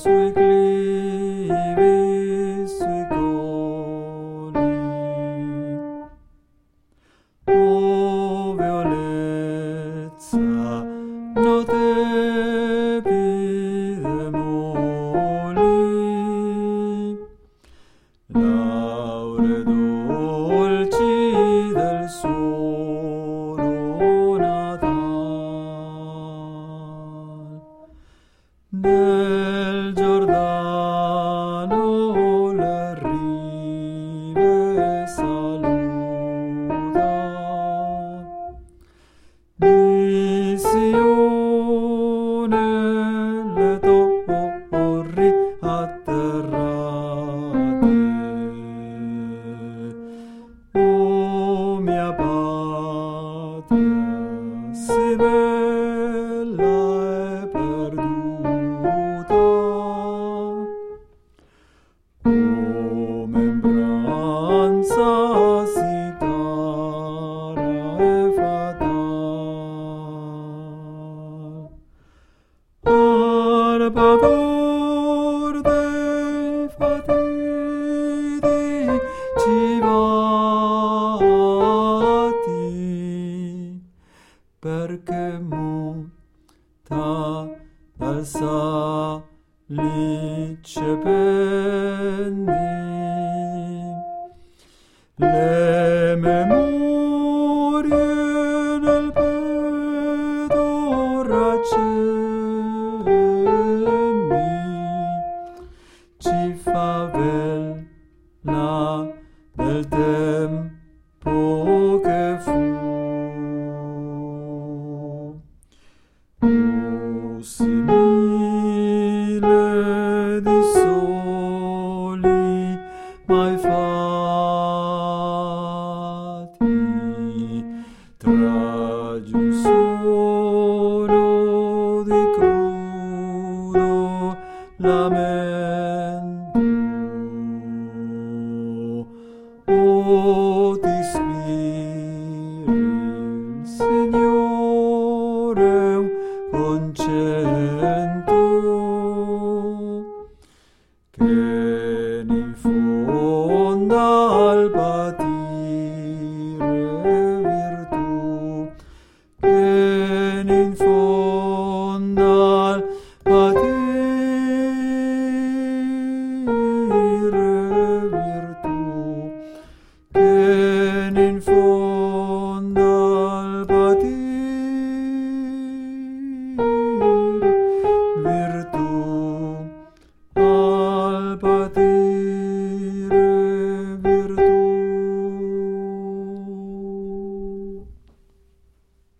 sui clivi, sui colli. O violezza notevide moli, laure dolci del suolo natal. Nel Giordano le rive saluta, di Sione le torri atterrate. O mia patria, si bella e perduta, o membranza si cara e fatal. Arbador dei fatidi civati, perché muta dal salice pendi le memorie nel peto raccendi, ci favella del tempo che fu. O simile di soli mai fatti, tragi un suono di crudo lamento. O ti ispiri il Signore un concento, che ne infonda al patire virtù, che ne infonda al patire virtù, che ne infonda